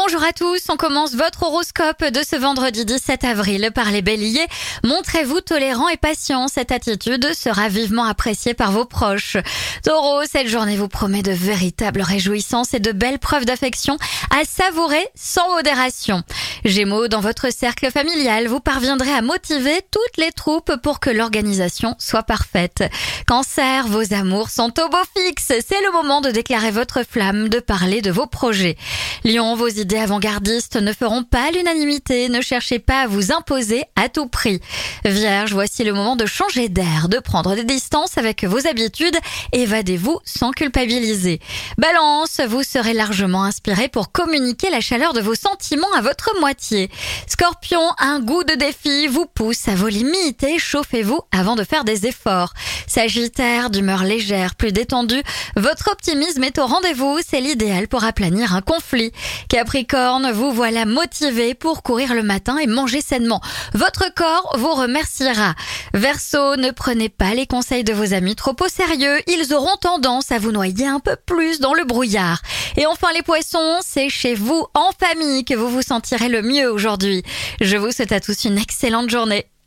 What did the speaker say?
Bonjour à tous, on commence votre horoscope de ce vendredi 17 avril par les béliers. Montrez-vous tolérant et patient, cette attitude sera vivement appréciée par vos proches. Taureau, cette journée vous promet de véritables réjouissances et de belles preuves d'affection à savourer sans modération. Gémeaux, dans votre cercle familial, vous parviendrez à motiver toutes les troupes pour que l'organisation soit parfaite. Cancer, vos amours sont au beau fixe, c'est le moment de déclarer votre flamme, de parler de vos projets. Lion, vos idées avant-gardistes ne feront pas l'unanimité, ne cherchez pas à vous imposer à tout prix. Vierge, voici le moment de changer d'air, de prendre des distances avec vos habitudes, évadez-vous sans culpabiliser. Balance, vous serez largement inspiré pour communiquer la chaleur de vos sentiments à votre moitié. Scorpion, un goût de défi vous pousse à vos limites et chauffez-vous avant de faire des efforts. Sagittaire, d'humeur légère, plus détendue, votre optimisme est au rendez-vous, c'est l'idéal pour aplanir un conflit. Capricorne, vous voilà motivé pour courir le matin et manger sainement. Votre corps vous remerciera. Verseau, ne prenez pas les conseils de vos amis trop au sérieux, ils auront tendance à vous noyer un peu plus dans le brouillard. Et enfin les poissons, c'est chez vous, en famille, que vous vous sentirez le mieux aujourd'hui. Je vous souhaite à tous une excellente journée.